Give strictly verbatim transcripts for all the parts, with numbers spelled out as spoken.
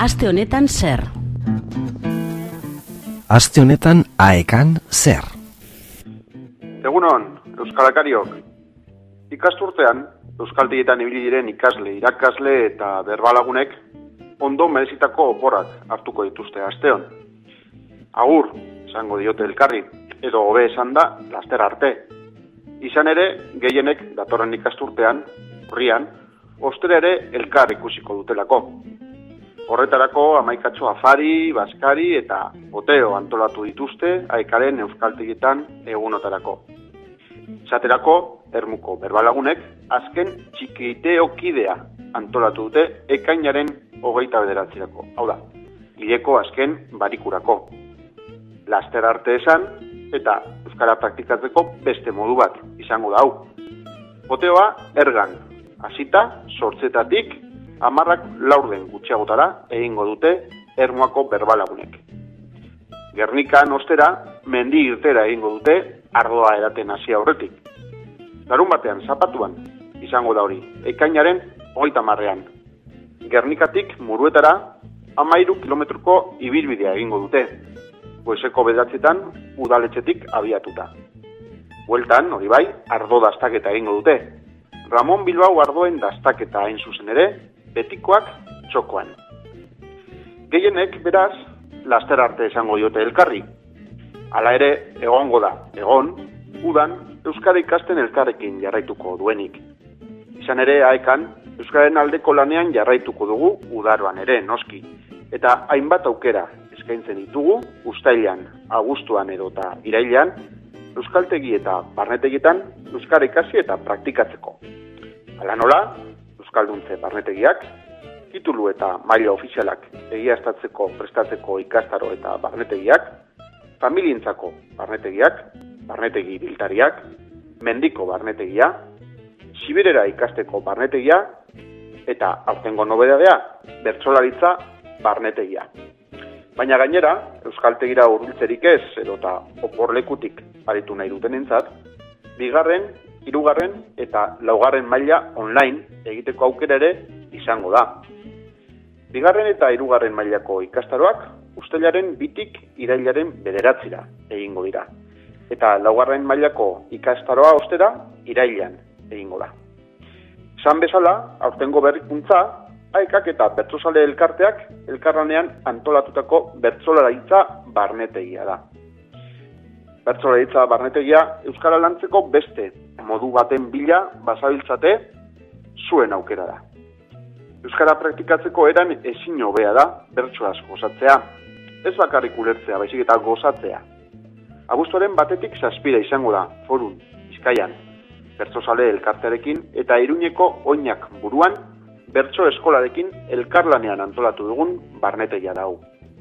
aste honetan zer? Aste honetan aekan zer? Egunon, euskalakariok. Ikasturtean, euskaltegietan ibili diren ikasle, irakasle eta berbalagunek ondo merezitako oporrak hartuko dituzte asteon. Agur, esango diote elkarri, edo hobe esan da, laster arte. Izan ere, gehienek datorren ikasturtean, urrian, ostera ere elkar ikusiko dutelako. Horretarako hamaikatxo afari, baskari eta poteo antolatu dituzte aekaren euskaltegietan egunotarako. Esaterako, Ermuko berbalagunek azken txikiteokidea antolatu dute ekainaren hogeita bederatzirako. Hau da, hileko azken barikurako. Laster arte esan eta euskara praktikatzeko beste modu bat izango da hau. Poteoa ergan, hasita sortzetatik hamarrak laurden gutxiagotara egingo dute Ermuako berbalagunek. Gernikan ostera mendi irtera egingo dute ardoa eraten hasi aurretik. Larun batean zapatuan izango da hori, ekainaren hogeita hamarrean. Gernikatik Muruetara hamairu kilometruko ibilbidea egingo dute, goizeko bederatzitan udaletxetik abiatuta. Bueltan, hori bai, ardo dastaketa egingo dute. Ramon Bilbao ardoen dastaketa hain zuzen ere, betikoak txokoan. Gehienek, beraz, laster arte esango diote elkarri. Hala ere, egongo da, egon, udan, euskara ikasten elkarrekin jarraituko duenik. Izan ere, aekan, euskaren aldeko lanean jarraituko dugu udaroan ere, noski. Eta hainbat aukera eskaintzen ditugu, uztailean, abuztuan edo eta irailean, euskaltegi eta barnetegietan euskara ikasi eta praktikatzeko. Hala nola, euskalduntze barnetegiak, titulu eta maila ofizialak egiaztatzeko prestatzeko ikastaro eta barnetegiak, familientzako barnetegiak, barnetegi biltariak, mendiko barnetegia, Sibirera ikasteko barnetegia, eta aurtengo nobedadea, bertsolaritza barnetegia. Baina gainera, euskaltegira hurbiltzerik ez, edota oporlekutik aritu nahi dutenentzat, bigarren, hirugarren eta laugarren maila online egiteko aukera ere izango da. Bigarren eta hirugarren mailako ikastaroak uztailaren bitik irailaren bederatzira egingo dira. Eta laugarren mailako ikastaroa ostera irailean egingo da. Esan bezala, aurtengo berrikuntza, aekak eta bertsozale elkarteak elkarlanean antolatutako bertsolaritza barnetegia da. Bertsolaritza barnetegia euskara lantzeko beste modu baten bila bazabiltzate zuen aukera da. Euskara praktikatzeko eran ezin hobea da bertsoaz gozatzea, ez bakarrik ulertzea, baizik eta gozatzea. Abuztuaren batetik zazpira izango da, Forun, Bizkaian, bertsozale elkartearekin eta Iruñeko oinak buruan bertso eskolarekin elkarlanean antolatu dugun barnetegia dau.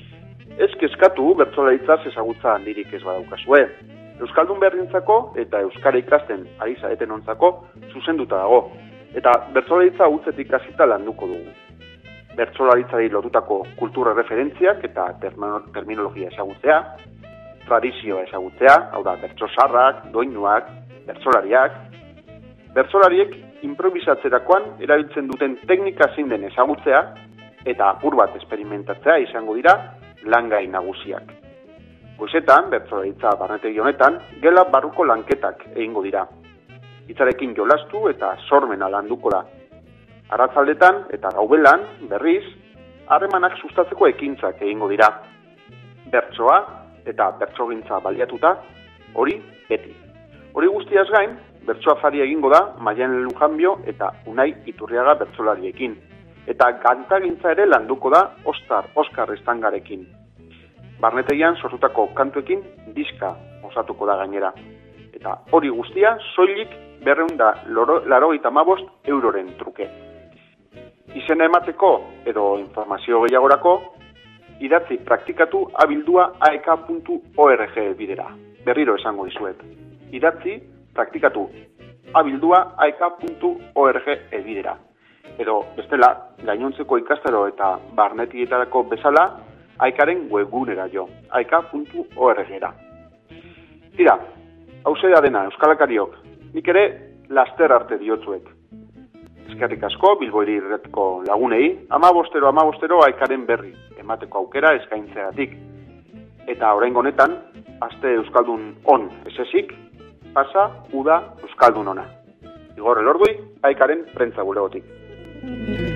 Ez kezkatu bertsolaritzaz ezagutza handirik ez badaukazue. Euskaldun berrintzako eta euskara ikasten ari zaretenontzako zuzenduta dago, eta bertsolaritza hutzetik hasita landuko dugu. Bertsolaritzari lotutako kultura referentziak eta terminologia ezagutzea, tradizioa ezagutzea, hau da, bertsozarrak, doinuak, bertsolariak. Bertsolariek improvisatzerakoan erabiltzen duten teknika zein den ezagutzea eta apur bat esperimentatzea izango dira langai nagusiak. Goizetan, bertsolaritza barnetegi honetan, gela barruko lanketak egingo dira. Hitzarekin jolastu eta sormena landuko da. Arratzaldetan eta gaubelan, berriz, harremanak sustatzeko ekintzak egingo dira. Bertsoa eta bertsogintza baliatuta, hori beti. Hori guztiaz gain, bertsoa afari egingo da Maialen Lujanbio eta Unai Iturriaga bertsolariekin. Eta kantagintza ere landuko da Ostar Oskar Estangarekin. Barnetegian sortutako kantuekin diska osatuko da gainera. Eta hori guztia soilik berrehun eta laurogeita hamabost euroren truke. Izena emateko edo informazio gehiagorako, idatzi praktikatu abildua aek puntu org bidera. Berriro esango dizuet. Idatzi praktikatu abildua aek puntu org bidera. Edo bestela, gainontzeko ikastaro eta barnetigietarako bezala, aekaren webgunera jo, aek puntu org-era. Tira, hauze da dena, euskalakariok, nik ere laster arte diotzuek. Eskerrik asko Bilboiri irratiko lagunei, amabostero amabostero Aikaren berri emateko aukera eskaintzeagatik. Eta oraingo honetan, aste euskaldun on esesik, pasa uda euskaldun ona. Igor Elordui, Aikaren prentza bulegotik.